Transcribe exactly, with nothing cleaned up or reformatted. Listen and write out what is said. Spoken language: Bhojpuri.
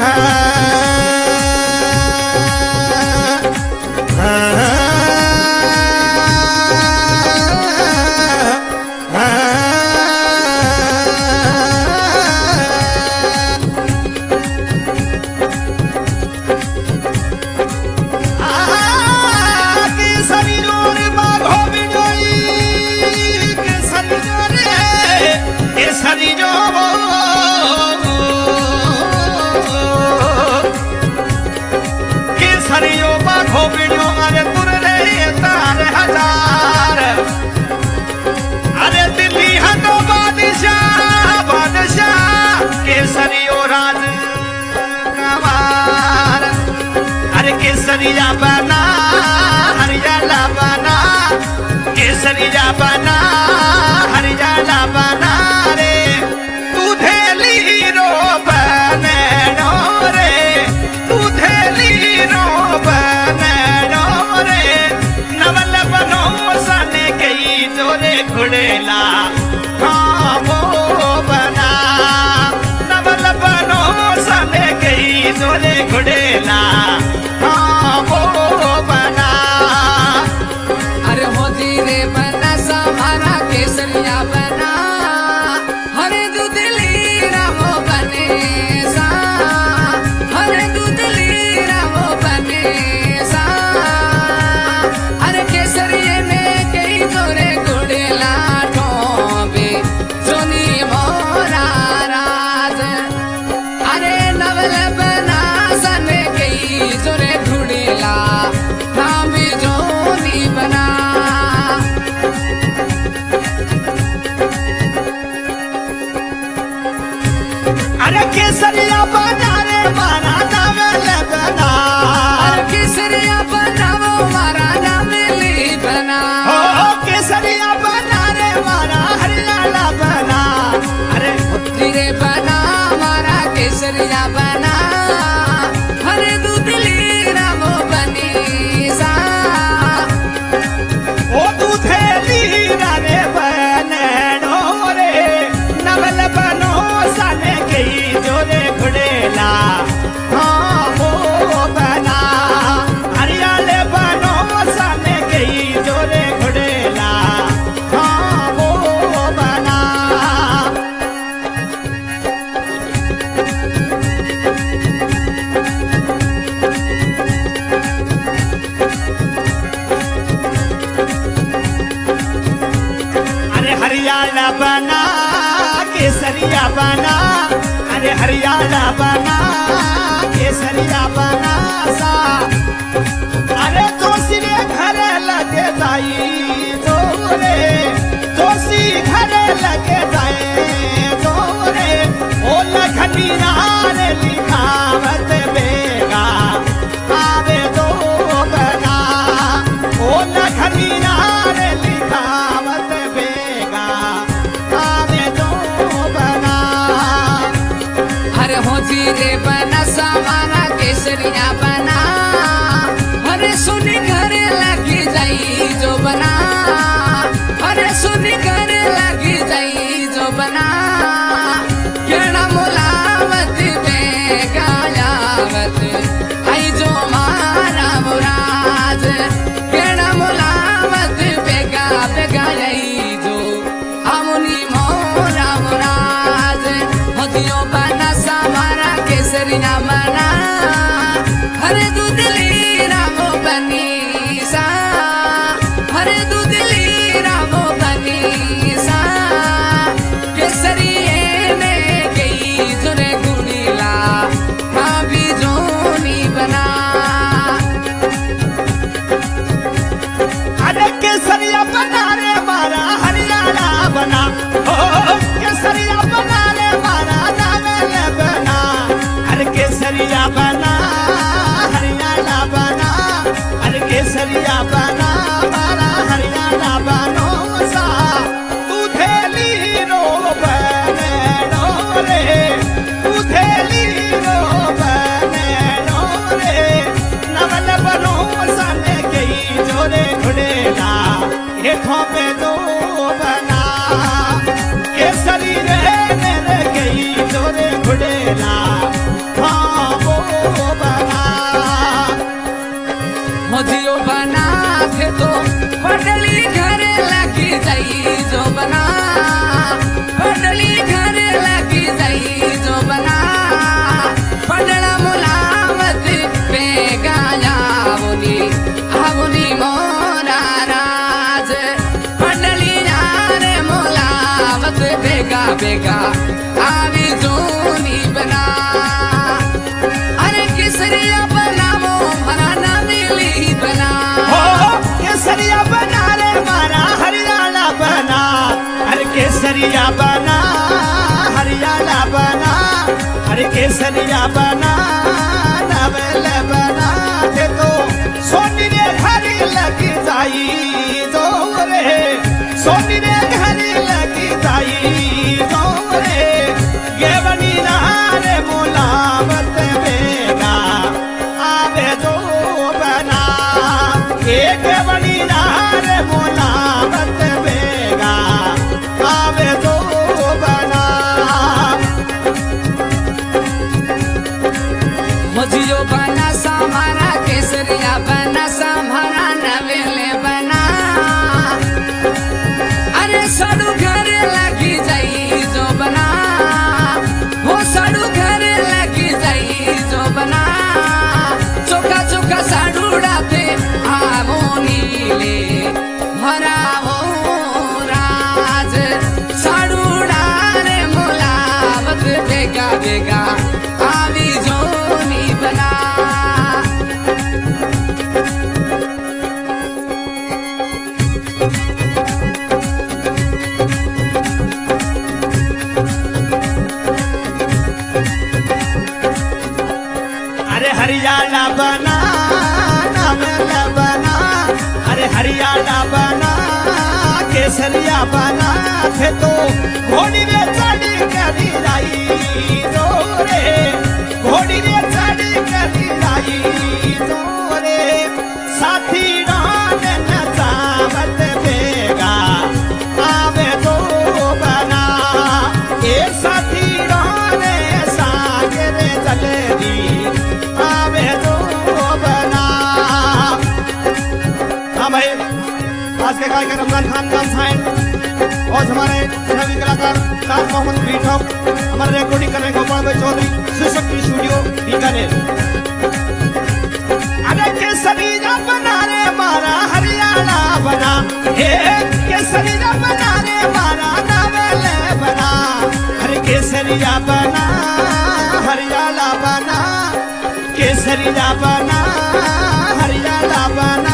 केसरिया बना हरियाला बना केसरिया बना हरियाला बना रे दूधेली रो बने रे दूधेली रो बने रे नवल बनो सने गई जोरे घुड़ेला हाँ वो बना नवल बनो सने गई जोरे घुड़ेला केसरिया बना हरे दूधली रामो बने सा हरे दूधली रामो बने सा हरे केसरिये में कई जोरे गुड़ेला ठोंबे सोनी मोरा राज अरे नवल बना सने कई जोरे गुड़ेला नाम भी जोनी बना केसरिया बना रे मारा नाम ले बना केसरिया बना वो मारा नाम ले बना हो केसरिया बना रे मारा हरियाला बना अरे तेरे बना मारा केसरिया बना हरे दूधली रामो बनी सा ओ दूधेली रे बने रे नवल बनो सने गई जोरे घुड़ेला हाँ वो बना हरियाले बनो सने गई जोरे घुड़ेला हाँ वो बना अरे हरियाला बना केसरिया बना अरे हरियाला बना केसरिया बना सा अरे दोषी रे घरे लगे जाई जोरे दोषी घरे लगे जाए जोरे ओ लखनी रे लिखावत बेगा आवे दो बना ओ लखनी रे लिखावत बेगा आवे दो बना हरे हो जीरे बना सामाना केसरिया बना हरे सुनी घरे लगी जाई जो बना हरे सुनी घरे लगी जाई जो बना केड़ा मुलावत में गायावत आई जो मारा मुराज केड़ा मुलावत बेगा बेगा आई जो अमुनी मोरा मुराज हदियो बना सामारा केसरिया बना हरे दूधली रामो बनी सा हरे दूधली रामो बनी सा केसरिये में गई जुरे गुड़ीला हाँ भी जोनी बना अरे केसरिया बना रे मारा हरियाला बना हो केसरिया बना रे मारा नाम ले बना अरे केसरिया बना हरियाला बना अरे केसरिया बना मारा हरियाला बनो सा दूधेली रो बने रे दूधेली रो बने रे नवल बनो सने गई जोरे घुड़ेला हेठों पे दो बना केसरी रे मेरे गई जोरे घुड़ेला हाँ आवी जोनी बना अरे केसरिया बनावो भरा ना मिली बना हो केसरिया बना रे मारा हरियाणा बना अरे केसरिया बना हरियाणा बना अरे केसरिया बना नवल बना थे तो सोनी रे घरी लगी जाई दो रे सोनी रे घरी लगी जाई दो रे गेवनी रे मुलामत बेगा आवे दो बना एक बनी रे मुलामत बेगा आवे दो बना मुझियो बना सामारा केसरिया बना सामारा नवेले बना अरे साडू घरे लगी जाई जो बना वो साडू घरे लगी जाई जो बना चोखा चोखा साडू उड़ाते आवो नीले भरावो राज साडू उड़ाने मुलावत बेगा बेगा आवी जोनी बना अरे हरियाणा बना नवल बना अरे हरियाणा बना केसरिया बना थे तो घोड़ी रे चढ़ी करी राई दो रे घोड़ी रे चढ़ी करी राई दो रे साथी डान नचावत बेगा आवे दो बना ए साथी डान सागर जलेबी आवे दो बना हाँ भाई आज के गायक रमजान खान खान साइन और हमारे नवीन कलाकार ताज मोहम्मद बीठक हमारे रिकॉर्डिंग करने गोपाल भाई चौधरी सुशक्ति स्टूडियो बीकानेर अरे केसरिया बना रे मारा हरियाणा बना हे केसरिया बना रे मारा नवल बना अरे केसरिया बना हरियाणा बना केसरिया बना हरियाणा बना